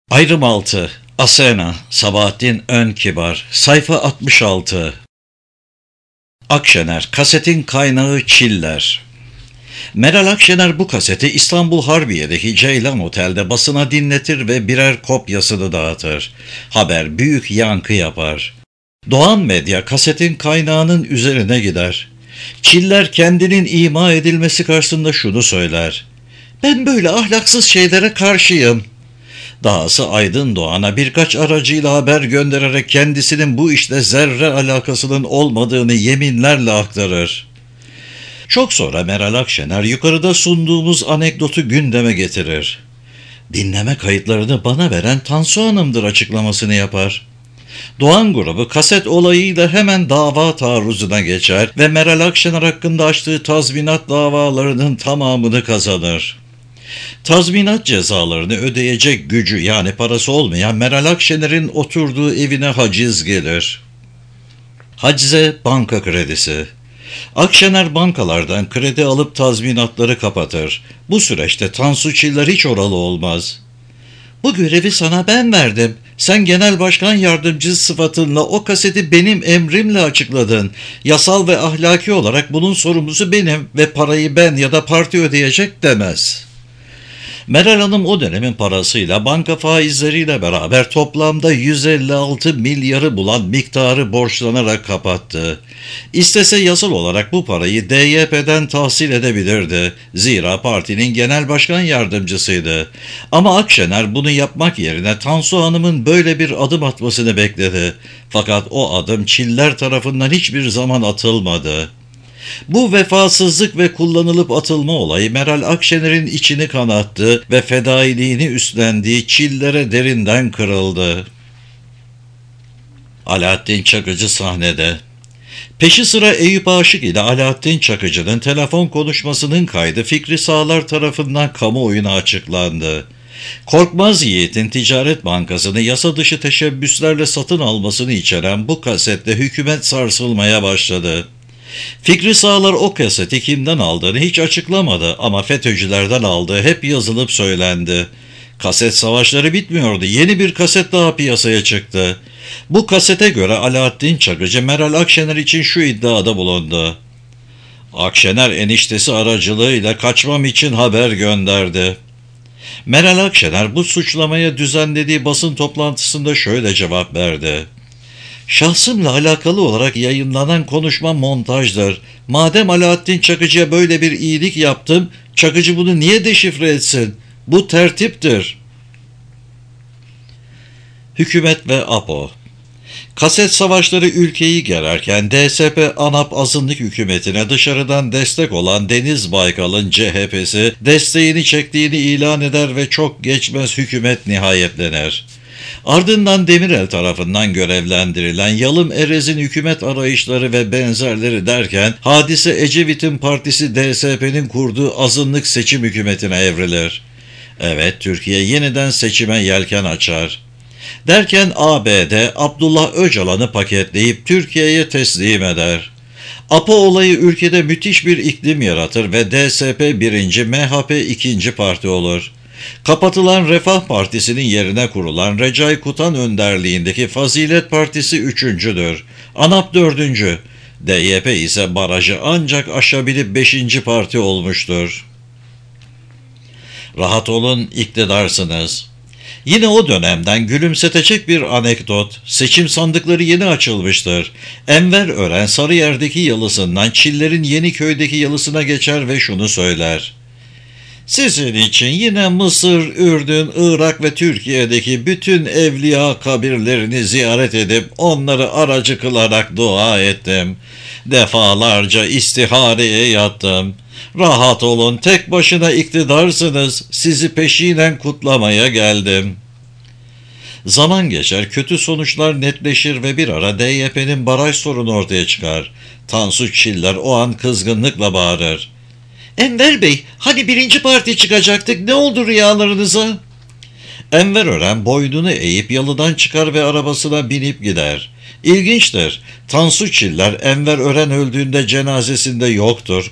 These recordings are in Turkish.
Ayrım 6. Asena, Sabahattin Önkibar, sayfa 66. Akşener, kasetin kaynağı Çiller. Meral Akşener bu kaseti İstanbul Harbiye'deki Ceylan Otel'de basına dinletir ve birer kopyasını dağıtır. Haber büyük yankı yapar. Doğan Medya kasetin kaynağının üzerine gider. Çiller kendinin ima edilmesi karşısında şunu söyler: "Ben böyle ahlaksız şeylere karşıyım." Dahası Aydın Doğan'a birkaç aracıyla haber göndererek kendisinin bu işte zerre alakasının olmadığını yeminlerle aktarır. Çok sonra Meral Akşener yukarıda sunduğumuz anekdotu gündeme getirir. "Dinleme kayıtlarını bana veren Tansu Hanım'dır" açıklamasını yapar. Doğan grubu kaset olayıyla hemen dava taarruzuna geçer ve Meral Akşener hakkında açtığı tazminat davalarının tamamını kazanır. Tazminat cezalarını ödeyecek gücü, yani parası olmayan Meral Akşener'in oturduğu evine haciz gelir. Hacize banka kredisi. Akşener bankalardan kredi alıp tazminatları kapatır. Bu süreçte Tansu Çiller hiç oralı olmaz. "Bu görevi sana ben verdim. Sen genel başkan yardımcısı sıfatınla o kaseti benim emrimle açıkladın. Yasal ve ahlaki olarak bunun sorumlusu benim ve parayı ben ya da parti ödeyecek" demez. Meral Hanım o dönemin parasıyla banka faizleriyle beraber toplamda 156 milyarı bulan miktarı borçlanarak kapattı. İstese yasal olarak bu parayı DYP'den tahsil edebilirdi. Zira partinin genel başkan yardımcısıydı. Ama Akşener bunu yapmak yerine Tansu Hanım'ın böyle bir adım atmasını bekledi. Fakat o adım Çiller tarafından hiçbir zaman atılmadı. Bu vefasızlık ve kullanılıp atılma olayı Meral Akşener'in içini kanattı ve fedailiğini üstlendiği Çiller'e derinden kırıldı. Alaaddin Çakıcı sahnede. Peşi sıra Eyüp Aşık ile Alaaddin Çakıcı'nın telefon konuşmasının kaydı Fikri Sağlar tarafından kamuoyuna açıklandı. Korkmaz Yiğit'in Ticaret Bankası'nı yasa dışı teşebbüslerle satın almasını içeren bu kasetle hükümet sarsılmaya başladı. Fikri Sağlar o kaseti kimden aldığını hiç açıklamadı ama FETÖ'cülerden aldığı hep yazılıp söylendi. Kaset savaşları bitmiyordu. Yeni bir kaset daha piyasaya çıktı. Bu kasete göre Alaaddin Çakıcı Meral Akşener için şu iddiada bulundu: "Akşener eniştesi aracılığıyla kaçmam için haber gönderdi." Meral Akşener bu suçlamaya düzenlediği basın toplantısında şöyle cevap verdi: "Şahsımla alakalı olarak yayınlanan konuşma montajdır. Madem Alaaddin Çakıcı'ya böyle bir iyilik yaptım, Çakıcı bunu niye deşifre etsin? Bu tertiptir." Hükümet ve APO. Kaset savaşları ülkeyi gererken DSP ANAP azınlık hükümetine dışarıdan destek olan Deniz Baykal'ın CHP'si desteğini çektiğini ilan eder ve çok geçmez hükümet nihayetlenir. Ardından Demirel tarafından görevlendirilen Yalım Erez'in hükümet arayışları ve benzerleri derken hadise Ecevit'in partisi DSP'nin kurduğu azınlık seçim hükümetine evrilir. Evet, Türkiye yeniden seçime yelken açar. Derken ABD Abdullah Öcalan'ı paketleyip Türkiye'ye teslim eder. APO olayı ülkede müthiş bir iklim yaratır ve DSP birinci, MHP ikinci parti olur. Kapatılan Refah Partisi'nin yerine kurulan Recai Kutan önderliğindeki Fazilet Partisi üçüncüdür. ANAP dördüncü. DYP ise barajı ancak aşabilip beşinci parti olmuştur. Rahat olun, iktidarsınız. Yine o dönemden gülümsetecek bir anekdot. Seçim sandıkları yeni açılmıştır. Enver Ören Sarıyer'deki yalısından Çiller'in Yeniköy'deki yalısına geçer ve şunu söyler: "Sizin için yine Mısır, Ürdün, Irak ve Türkiye'deki bütün evliya kabirlerini ziyaret edip onları aracı kılarak dua ettim. Defalarca istihareye yattım. Rahat olun, tek başına iktidarsınız. Sizi peşinen kutlamaya geldim." Zaman geçer, kötü sonuçlar netleşir ve bir ara DYP'nin baraj sorunu ortaya çıkar. Tansu Çiller o an kızgınlıkla bağırır: "Enver Bey, hani birinci parti çıkacaktık, ne oldu rüyalarınıza?" Enver Ören boynunu eğip yalıdan çıkar ve arabasına binip gider. İlginçtir, Tansu Çiller Enver Ören öldüğünde cenazesinde yoktur,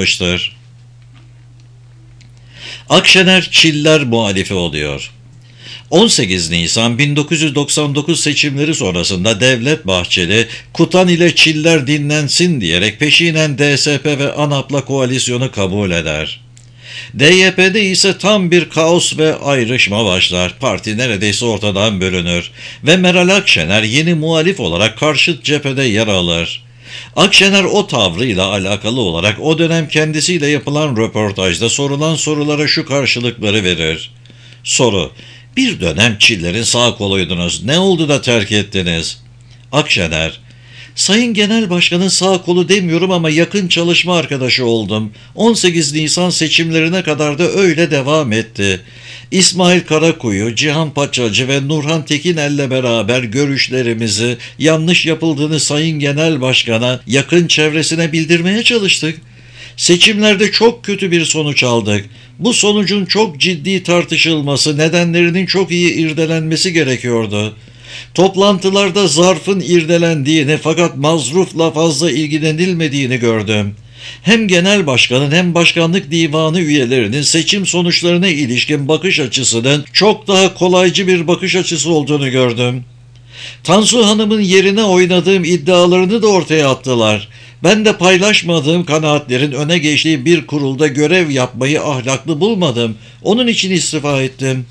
katılmamıştır. Akşener Çiller muhalifi oluyor. 18 Nisan 1999 seçimleri sonrasında Devlet Bahçeli, Kutan ile Çiller dinlensin diyerek peşinen DSP ve ANAP'la koalisyonu kabul eder. DYP'de ise tam bir kaos ve ayrışma başlar. Parti neredeyse ortadan bölünür ve Meral Akşener yeni muhalif olarak karşıt cephede yer alır. Akşener o tavrıyla alakalı olarak o dönem kendisiyle yapılan röportajda sorulan sorulara şu karşılıkları verir. Soru: bir dönem Çiller'in sağ koluydunuz. Ne oldu da terk ettiniz? Akşener: Sayın Genel Başkan'ın sağ kolu demiyorum ama yakın çalışma arkadaşı oldum. 18 Nisan seçimlerine kadar da öyle devam etti. İsmail Karakuyu, Cihan Paçacı ve Nurhan Tekinel'le beraber görüşlerimizi, yanlış yapıldığını Sayın Genel Başkan'a, yakın çevresine bildirmeye çalıştık. Seçimlerde çok kötü bir sonuç aldık. Bu sonucun çok ciddi tartışılması, nedenlerinin çok iyi irdelenmesi gerekiyordu. Toplantılarda zarfın irdelendiğini fakat mazrufla fazla ilgilenilmediğini gördüm. Hem genel başkanın hem başkanlık divanı üyelerinin seçim sonuçlarına ilişkin bakış açısının çok daha kolaycı bir bakış açısı olduğunu gördüm. Tansu Hanım'ın yerine oynadığım iddialarını da ortaya attılar. Ben de paylaşmadığım kanaatlerin öne geçtiği bir kurulda görev yapmayı ahlaklı bulmadım. Onun için istifa ettim.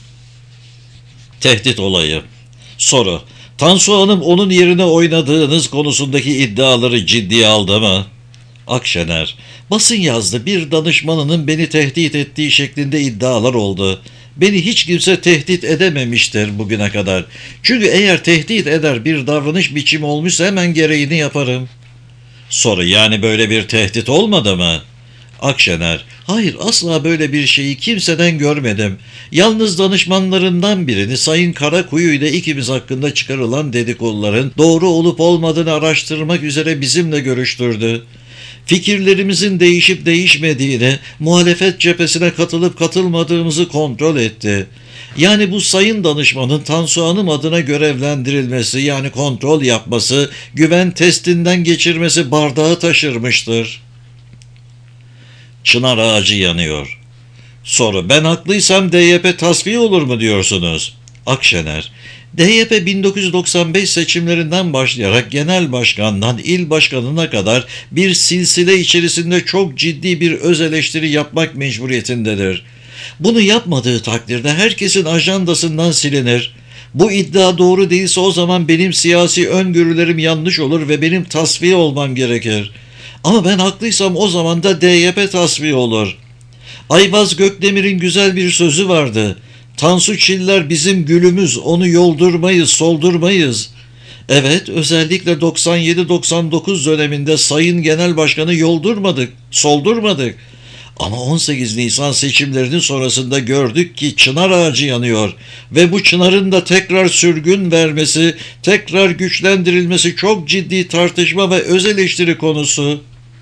Tehdit olayı. Soru: Tansu Hanım onun yerine oynadığınız konusundaki iddiaları ciddiye aldı mı? Akşener: basın yazdı, bir danışmanının beni tehdit ettiği şeklinde iddialar oldu. Beni hiç kimse tehdit edememiştir bugüne kadar. Çünkü eğer tehdit eder bir davranış biçimi olmuşsa hemen gereğini yaparım. Soru: yani böyle bir tehdit olmadı mı? Akşener: hayır, asla böyle bir şeyi kimseden görmedim. Yalnız danışmanlarından birini Sayın Karakuyu ile ikimiz hakkında çıkarılan dedikoduların doğru olup olmadığını araştırmak üzere bizimle görüştürdü. Fikirlerimizin değişip değişmediğini, muhalefet cephesine katılıp katılmadığımızı kontrol etti. Yani bu sayın danışmanın Tansu Hanım adına görevlendirilmesi, yani kontrol yapması, güven testinden geçirmesi bardağı taşırmıştır. Çınar ağacı yanıyor. Soru: ben haklıysam DYP tasfiye olur mu diyorsunuz? Akşener: DYP 1995 seçimlerinden başlayarak genel başkandan il başkanına kadar bir silsile içerisinde çok ciddi bir öz eleştiri yapmak mecburiyetindedir. Bunu yapmadığı takdirde herkesin ajandasından silinir. Bu iddia doğru değilse o zaman benim siyasi öngörülerim yanlış olur ve benim tasfiye olmam gerekir. Ama ben haklıysam o zaman da DYP tasfiye olur. Ayvaz Gökdemir'in güzel bir sözü vardı. Tansu Çiller bizim gülümüz, onu yoldurmayız, soldurmayız. Evet, özellikle 97-99 döneminde Sayın Genel Başkanı yoldurmadık, soldurmadık. Ama 18 Nisan seçimlerinin sonrasında gördük ki çınar ağacı yanıyor ve bu çınarın da tekrar sürgün vermesi, tekrar güçlendirilmesi çok ciddi tartışma ve öz eleştiri konusu.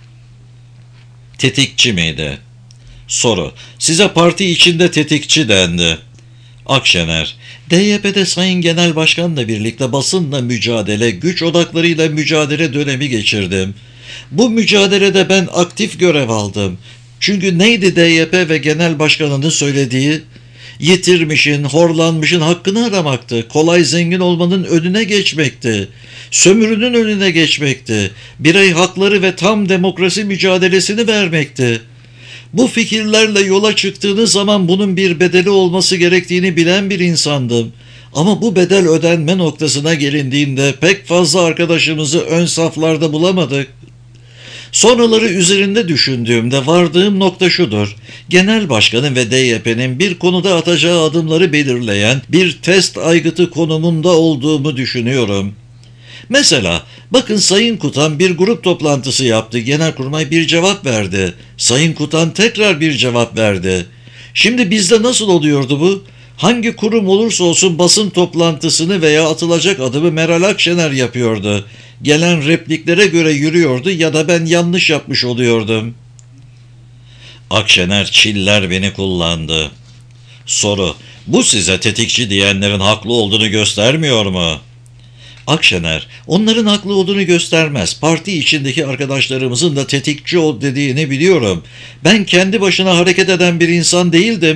Tetikçi miydi? Soru: size parti içinde tetikçi dendi. Akşener: DYP'de Sayın Genel Başkan'la birlikte basınla mücadele, güç odaklarıyla mücadele dönemi geçirdim. Bu mücadelede ben aktif görev aldım. Çünkü neydi DYP ve Genel Başkanı'nın söylediği? Yitirmişin, horlanmışın hakkını aramaktı. Kolay zengin olmanın önüne geçmekti. Sömürünün önüne geçmekti. Birey hakları ve tam demokrasi mücadelesini vermekti. Bu fikirlerle yola çıktığınız zaman bunun bir bedeli olması gerektiğini bilen bir insandım. Ama bu bedel ödenme noktasına gelindiğinde pek fazla arkadaşımızı ön saflarda bulamadık. Sonraları üzerinde düşündüğümde vardığım nokta şudur: Genel Başkanın ve DYP'nin bir konuda atacağı adımları belirleyen bir test aygıtı konumunda olduğumu düşünüyorum. Mesela bakın, Sayın Kutan bir grup toplantısı yaptı. Genelkurmay bir cevap verdi. Sayın Kutan tekrar bir cevap verdi. Şimdi bizde nasıl oluyordu bu? Hangi kurum olursa olsun basın toplantısını veya atılacak adımı Meral Akşener yapıyordu. Gelen repliklere göre yürüyordu ya da ben yanlış yapmış oluyordum. Akşener: Çiller beni kullandı. Soru: bu size tetikçi diyenlerin haklı olduğunu göstermiyor mu? Akşener: onların haklı olduğunu göstermez. Parti içindeki arkadaşlarımızın da tetikçi ol dediğini biliyorum. Ben kendi başına hareket eden bir insan değildim.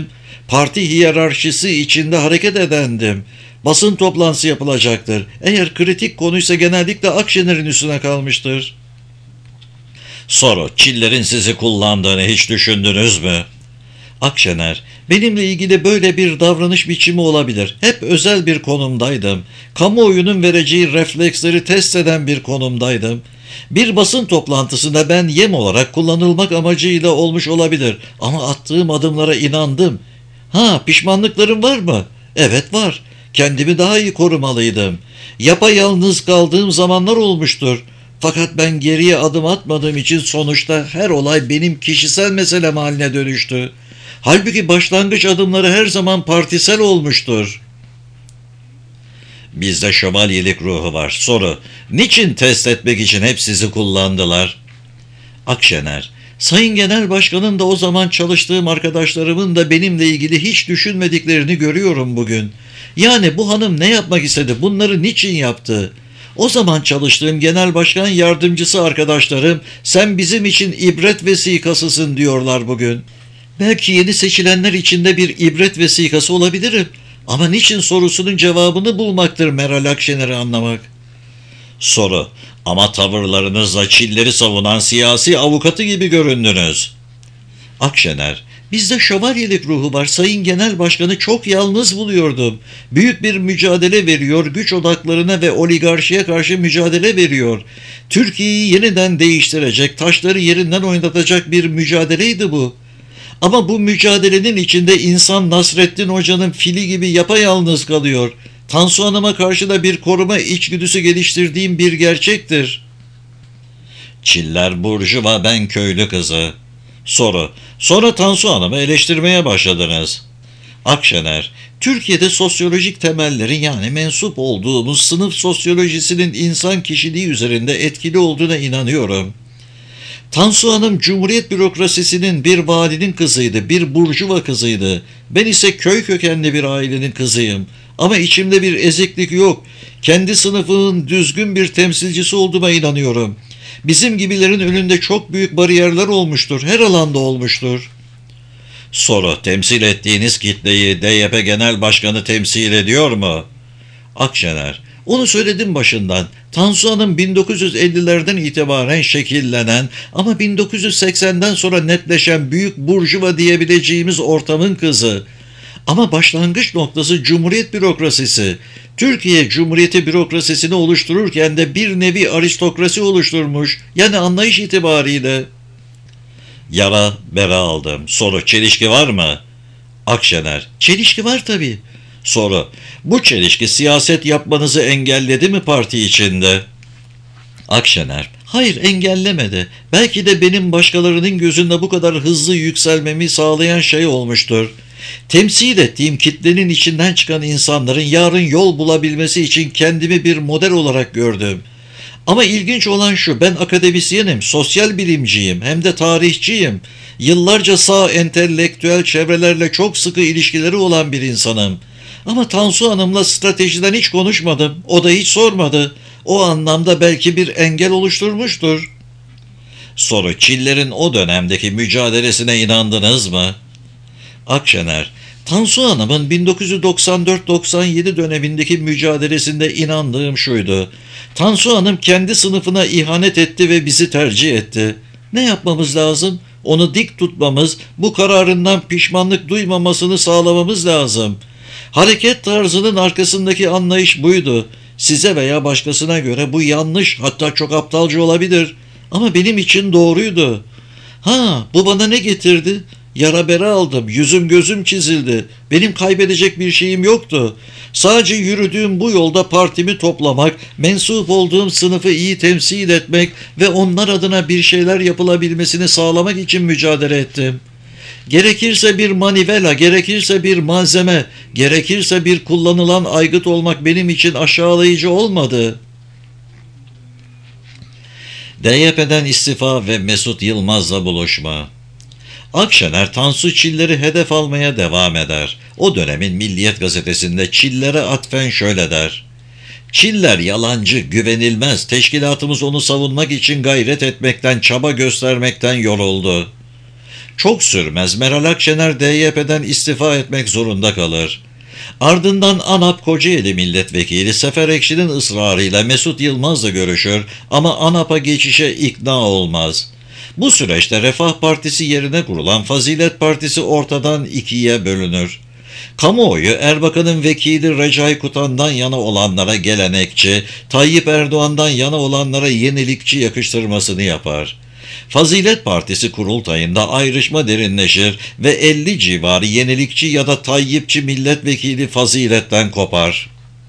Parti hiyerarşisi içinde hareket edendim. Basın toplantısı yapılacaktır. Eğer kritik konuysa genellikle Akşener'in üstüne kalmıştır. Soru: Çillerin sizi kullandığını hiç düşündünüz mü? Akşener: benimle ilgili böyle bir davranış biçimi olabilir. Hep özel bir konumdaydım. Kamuoyunun vereceği refleksleri test eden bir konumdaydım. Bir basın toplantısında ben yem olarak kullanılmak amacıyla olmuş olabilir. Ama attığım adımlara inandım. Pişmanlıklarım var mı? Evet, var. Kendimi daha iyi korumalıydım. Yapayalnız kaldığım zamanlar olmuştur. Fakat ben geriye adım atmadığım için sonuçta her olay benim kişisel meselem haline dönüştü. Halbuki başlangıç adımları her zaman partisel olmuştur. Bizde şövalyelik ruhu var. Soru: niçin test etmek için hep sizi kullandılar? Akşener: Sayın Genel Başkan'ın da o zaman çalıştığım arkadaşlarımın da benimle ilgili hiç düşünmediklerini görüyorum bugün. Yani bu hanım ne yapmak istedi? Bunları niçin yaptı? O zaman çalıştığım genel başkan yardımcısı arkadaşlarım, sen bizim için ibret vesikasısın diyorlar bugün. Belki yeni seçilenler içinde bir ibret vesikası olabilirim. Ama niçin sorusunun cevabını bulmaktır Meral Akşener'i anlamak. Soru: ama tavırlarınızla Çilleri savunan siyasi avukatı gibi göründünüz. Akşener: bizde şövalyelik ruhu var. Sayın Genel Başkanı çok yalnız buluyordum. Büyük bir mücadele veriyor, güç odaklarına ve oligarşiye karşı mücadele veriyor. Türkiye'yi yeniden değiştirecek, taşları yerinden oynatacak bir mücadeleydi bu. Ama bu mücadelenin içinde insan Nasrettin Hoca'nın fili gibi yapayalnız kalıyor. Tansu Hanım'a karşı da bir koruma içgüdüsü geliştirdiğim bir gerçektir. Çiller burjuva, ben köylü kızı. Soru: sonra Tansu Hanım'ı eleştirmeye başladınız. Akşener: Türkiye'de sosyolojik temellerin, yani mensup olduğumuz sınıf sosyolojisinin insan kişiliği üzerinde etkili olduğuna inanıyorum. Tansu Hanım Cumhuriyet bürokrasisinin bir valinin kızıydı, bir burjuva kızıydı. Ben ise köy kökenli bir ailenin kızıyım. Ama içimde bir eziklik yok. Kendi sınıfının düzgün bir temsilcisi olduğuma inanıyorum. Bizim gibilerin önünde çok büyük bariyerler olmuştur, her alanda olmuştur. Soru: temsil ettiğiniz kitleyi DYP Genel Başkanı temsil ediyor mu? Akşener: onu söyledim başından. Tansu Hanım 1950'lerden itibaren şekillenen ama 1980'den sonra netleşen büyük burjuva diyebileceğimiz ortamın kızı. Ama başlangıç noktası Cumhuriyet bürokrasisi. Türkiye Cumhuriyeti bürokrasisini oluştururken de bir nevi aristokrasi oluşturmuş. Yani anlayış itibariyle. Yara bera aldım. Soru: çelişki var mı? Akşener: çelişki var tabii. Soru: bu çelişki siyaset yapmanızı engelledi mi parti içinde? Akşener: hayır, engellemedi. Belki de benim başkalarının gözünde bu kadar hızlı yükselmemi sağlayan şey olmuştur. Temsil ettiğim kitlenin içinden çıkan insanların yarın yol bulabilmesi için kendimi bir model olarak gördüm. Ama ilginç olan şu: ben akademisyenim, sosyal bilimciyim, hem de tarihçiyim. Yıllarca sağ entelektüel çevrelerle çok sıkı ilişkileri olan bir insanım. Ama Tansu Hanım'la stratejiden hiç konuşmadım. O da hiç sormadı. O anlamda belki bir engel oluşturmuştur. Soru: Çillerin o dönemdeki mücadelesine inandınız mı? Akşener: Tansu Hanım'ın 1994-97 dönemindeki mücadelesinde inandığım şuydu: Tansu Hanım kendi sınıfına ihanet etti ve bizi tercih etti. Ne yapmamız lazım? Onu dik tutmamız, bu kararından pişmanlık duymamasını sağlamamız lazım. Hareket tarzının arkasındaki anlayış buydu. Size veya başkasına göre bu yanlış, hatta çok aptalca olabilir. Ama benim için doğruydu. Bu bana ne getirdi? Yara bere aldım, yüzüm gözüm çizildi. Benim kaybedecek bir şeyim yoktu. Sadece yürüdüğüm bu yolda partimi toplamak, mensup olduğum sınıfı iyi temsil etmek ve onlar adına bir şeyler yapılabilmesini sağlamak için mücadele ettim. Gerekirse bir manivela, gerekirse bir malzeme, gerekirse bir kullanılan aygıt olmak benim için aşağılayıcı olmadı. DYP'den istifa ve Mesut Yılmaz'la buluşma. Akşener Tansu Çiller'i hedef almaya devam eder. O dönemin Milliyet gazetesinde Çiller'e atfen şöyle der: Çiller yalancı, güvenilmez. Teşkilatımız onu savunmak için gayret etmekten, çaba göstermekten yoruldu. Çok sürmez Meral Akşener DYP'den istifa etmek zorunda kalır. Ardından ANAP Kocaeli Milletvekili Sefer Ekşi'nin ısrarıyla Mesut Yılmaz'la görüşür ama ANAP'a geçişe ikna olmaz. Bu süreçte Refah Partisi yerine kurulan Fazilet Partisi ortadan ikiye bölünür. Kamuoyu Erbakan'ın vekili Recai Kutan'dan yana olanlara gelenekçi, Tayyip Erdoğan'dan yana olanlara yenilikçi yakıştırmasını yapar. Fazilet Partisi kurultayında ayrışma derinleşir ve 50 civarı yenilikçi ya da Tayyipçi milletvekili Fazilet'ten kopar.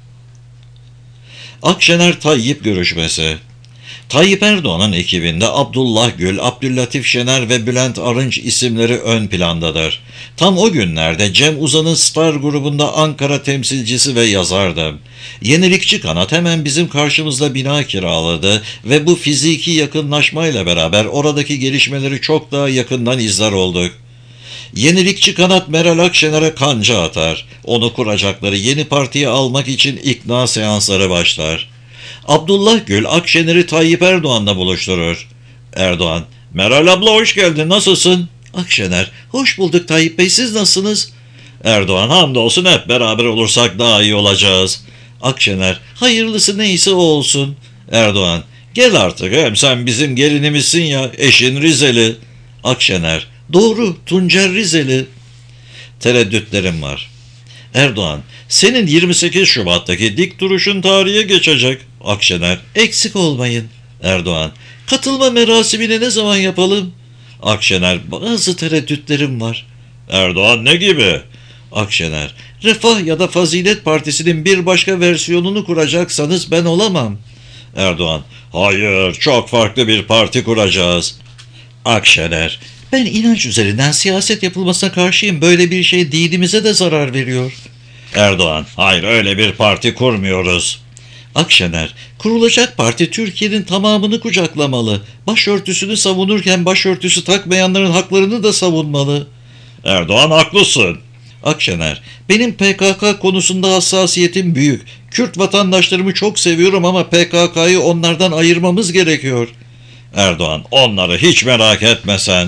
Akşener-Tayyip görüşmesi. Tayyip Erdoğan'ın ekibinde Abdullah Gül, Abdüllatif Şener ve Bülent Arınç isimleri ön plandadır. Tam o günlerde Cem Uzan'ın Star grubunda Ankara temsilcisi ve yazardım. Yenilikçi kanat hemen bizim karşımızda bina kiraladı ve bu fiziki yakınlaşmayla beraber oradaki gelişmeleri çok daha yakından izler olduk. Yenilikçi kanat Meral Akşener'e kanca atar. Onu kuracakları yeni partiye almak için ikna seansları başlar. Abdullah Gül Akşener'i Tayyip Erdoğan'la buluşturur. Erdoğan, Meral abla hoş geldin, nasılsın? Akşener, hoş bulduk Tayyip Bey, siz nasılsınız? Erdoğan, hamdolsun hep beraber olursak daha iyi olacağız. Akşener, hayırlısı neyse o olsun. Erdoğan, gel artık, hem sen bizim gelinimizsin ya, eşin Rizeli. Akşener, doğru, Tuncer Rizeli. Tereddütlerim var. Erdoğan, senin 28 Şubat'taki dik duruşun tarihe geçecek. Akşener, eksik olmayın. Erdoğan, katılma merasimini ne zaman yapalım? Akşener, bazı tereddütlerim var. Erdoğan, ne gibi? Akşener, Refah ya da Fazilet Partisi'nin bir başka versiyonunu kuracaksanız ben olamam. Erdoğan, hayır, çok farklı bir parti kuracağız. Akşener, ben inanç üzerinden siyaset yapılmasına karşıyım. Böyle bir şey dinimize de zarar veriyor. Erdoğan, hayır, öyle bir parti kurmuyoruz. Akşener, kurulacak parti Türkiye'nin tamamını kucaklamalı. Başörtüsünü savunurken başörtüsü takmayanların haklarını da savunmalı. Erdoğan, haklısın. Akşener, benim PKK konusunda hassasiyetim büyük. Kürt vatandaşlarımı çok seviyorum ama PKK'yı onlardan ayırmamız gerekiyor. Erdoğan, onları hiç merak etme sen.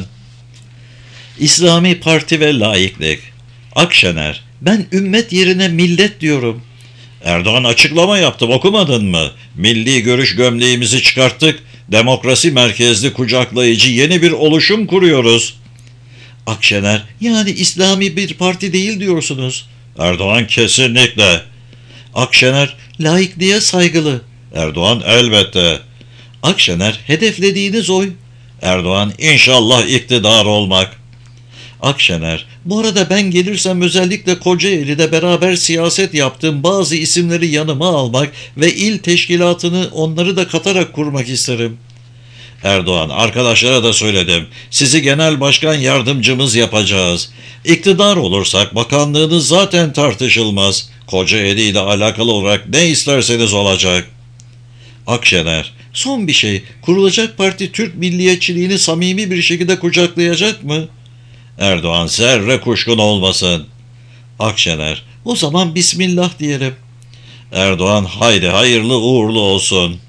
İslami Parti ve laiklik. Akşener, ben ümmet yerine millet diyorum. Erdoğan, açıklama yaptım, okumadın mı? Milli görüş gömleğimizi çıkarttık, demokrasi merkezli kucaklayıcı yeni bir oluşum kuruyoruz. Akşener, yani İslami bir parti değil diyorsunuz. Erdoğan, kesinlikle. Akşener, laikliğe saygılı. Erdoğan, elbette. Akşener, hedeflediğiniz oy. Erdoğan, inşallah iktidar olmak. Akşener, bu arada ben gelirsem özellikle Kocaeli'de beraber siyaset yaptığım bazı isimleri yanıma almak ve il teşkilatını onları da katarak kurmak isterim. Erdoğan, arkadaşlara da söyledim. Sizi genel başkan yardımcımız yapacağız. İktidar olursak bakanlığınız zaten tartışılmaz. Kocaeli ile alakalı olarak ne isterseniz olacak. Akşener, son bir şey. Kurulacak parti Türk milliyetçiliğini samimi bir şekilde kucaklayacak mı? Erdoğan, zerre kuşkun olmasın. Akşener, o zaman Bismillah diyelim. Erdoğan, haydi hayırlı uğurlu olsun.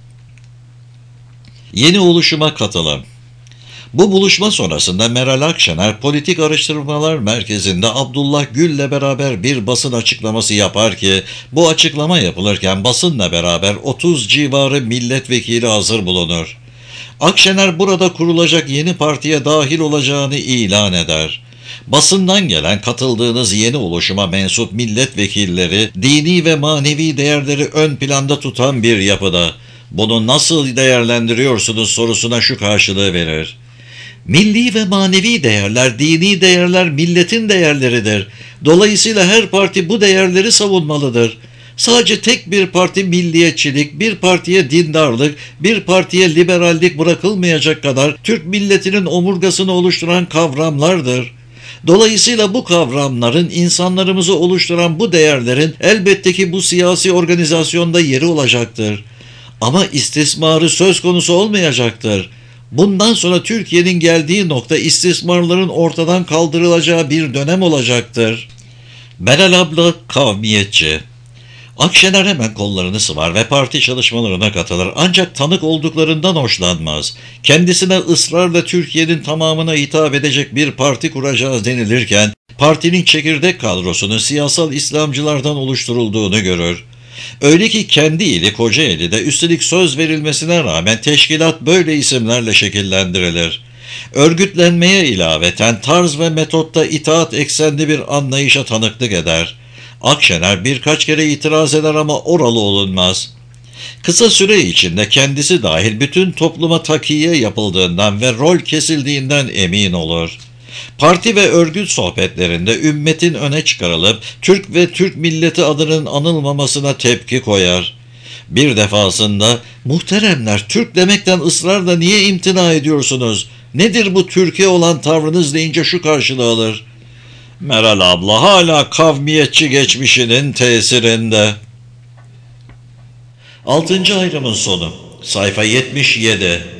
Yeni oluşuma katılım. Bu buluşma sonrasında Meral Akşener Politik Araştırmalar Merkezi'nde Abdullah Gül'le beraber bir basın açıklaması yapar ki bu açıklama yapılırken basınla beraber 30 civarı milletvekili hazır bulunur. Akşener burada kurulacak yeni partiye dahil olacağını ilan eder. Basından gelen katıldığınız yeni oluşuma mensup milletvekilleri dini ve manevi değerleri ön planda tutan bir yapıda. Bunu nasıl değerlendiriyorsunuz sorusuna şu karşılığı verir. Milli ve manevi değerler, dini değerler milletin değerleridir. Dolayısıyla her parti bu değerleri savunmalıdır. Sadece tek bir parti milliyetçilik, bir partiye dindarlık, bir partiye liberallik bırakılmayacak kadar Türk milletinin omurgasını oluşturan kavramlardır. Dolayısıyla bu kavramların, insanlarımızı oluşturan bu değerlerin elbette ki bu siyasi organizasyonda yeri olacaktır. Ama istismarı söz konusu olmayacaktır. Bundan sonra Türkiye'nin geldiği nokta istismarların ortadan kaldırılacağı bir dönem olacaktır. Meral abla kavmiyetçi. Akşener hemen kollarını sıvar ve parti çalışmalarına katılır. Ancak tanık olduklarından hoşlanmaz. Kendisine ısrarla Türkiye'nin tamamına hitap edecek bir parti kuracağız denilirken, partinin çekirdek kadrosunun siyasal İslamcılardan oluşturulduğunu görür. Öyle ki kendi ili Kocaeli'de üstelik söz verilmesine rağmen teşkilat böyle isimlerle şekillendirilir. Örgütlenmeye ilaveten tarz ve metotta itaat eksenli bir anlayışa tanıklık eder. Akşener birkaç kere itiraz eder ama oralı olunmaz. Kısa süre içinde kendisi dahil bütün topluma takiye yapıldığından ve rol kesildiğinden emin olur. Parti ve örgüt sohbetlerinde ümmetin öne çıkarılıp Türk ve Türk milleti adının anılmamasına tepki koyar. Bir defasında "Muhteremler, Türk demekten ısrarla niye imtina ediyorsunuz? Nedir bu Türkiye olan tavrınız?" deyince şu karşılığı alır: "Meral abla hala kavmiyetçi geçmişinin tesirinde." 6. ayrımın sonu. Sayfa 77.